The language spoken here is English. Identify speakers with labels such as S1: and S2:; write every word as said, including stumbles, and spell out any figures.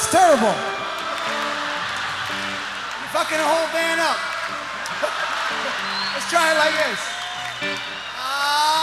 S1: It's terrible.
S2: You're fucking the whole band up. Let's try it like this.